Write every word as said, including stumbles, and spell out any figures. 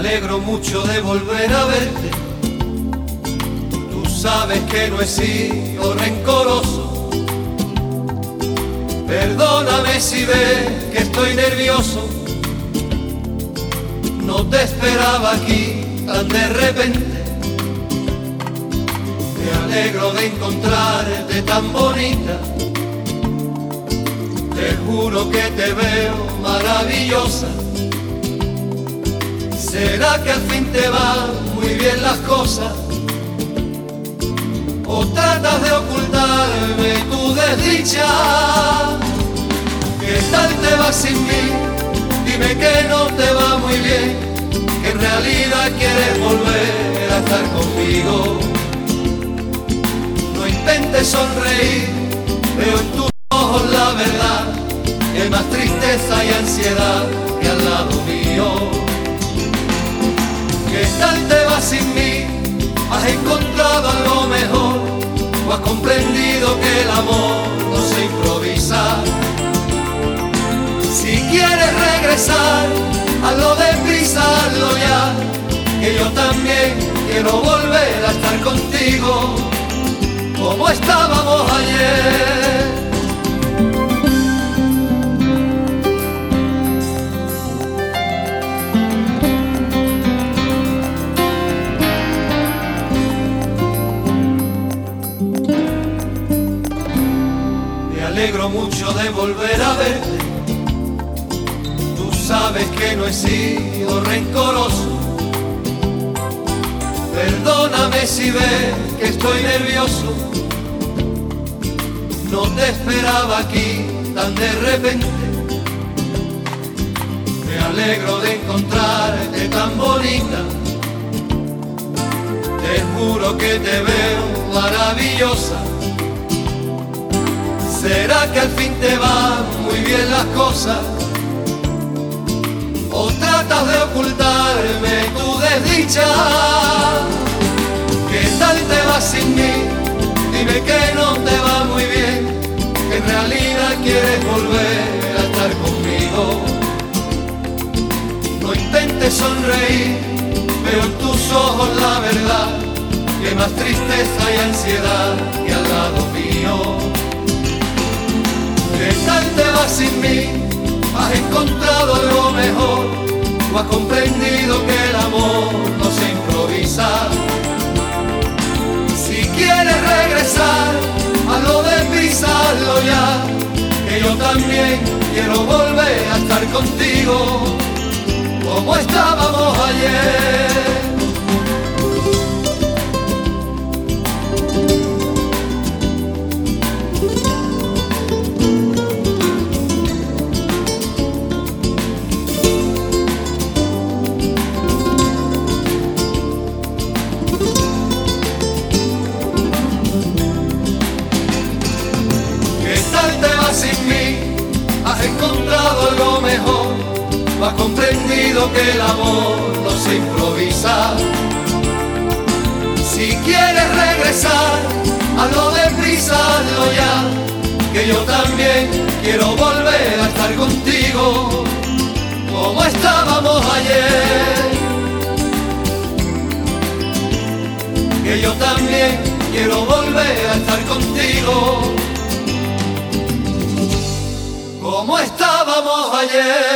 alegro mucho de volver a verte. Tú sabes que no he sido rencoroso. Perdóname si ves que estoy nervioso. No te esperaba aquí tan de repente. Me alegro de encontrarte tan bonita. Te juro que te veo maravillosa. ¿Será que al fin te van muy bien las cosas? ¿O tratas de ocultarme tu desdicha? ¿Qué tal te va sin mí? Dime que no te va muy bien, que en realidad quieres volver a estar conmigo. No intentes sonreír, veo en tus ojos la verdad, que hay más tristeza y ansiedad que al lado mío. ¿Qué tal te va sin mí? ¿Has encontrado algo mejor? ¿O has comprendido que el amor no se improvisa? Si quieres regresar, hazlo deprisa, hazlo ya, que yo también quiero volver a estar contigo, como estábamos ayer. Me alegro mucho de volver a verte. Tú sabes que no he sido rencoroso. Perdóname si ves que estoy nervioso. No te esperaba aquí tan de repente. Me alegro de encontrarte tan bonita. Te juro que te veo maravillosa. ¿Será que al fin te van muy bien las cosas? ¿O tratas de ocultarme tu desdicha? ¿Qué tal te va sin mí? Dime que no te va muy bien, que en realidad quieres volver a estar conmigo. No intentes sonreír, veo en tus ojos la verdad, que hay más tristeza y ansiedad que al lado mío. ¿Qué tal te va sin mí? ¿Has encontrado algo mejor? ¿O has comprendido que el amor no se improvisa? Si quieres regresar, hazlo deprisa, hazlo ya, que yo también quiero volver a estar contigo, como estábamos ayer. Sin mí, has encontrado algo mejor, o has comprendido que el amor no se improvisa. Si quieres regresar, hazlo deprisa, hazlo ya, que yo también quiero volver a estar contigo, como estábamos ayer. Que yo también quiero volver a estar contigo, como estábamos ayer.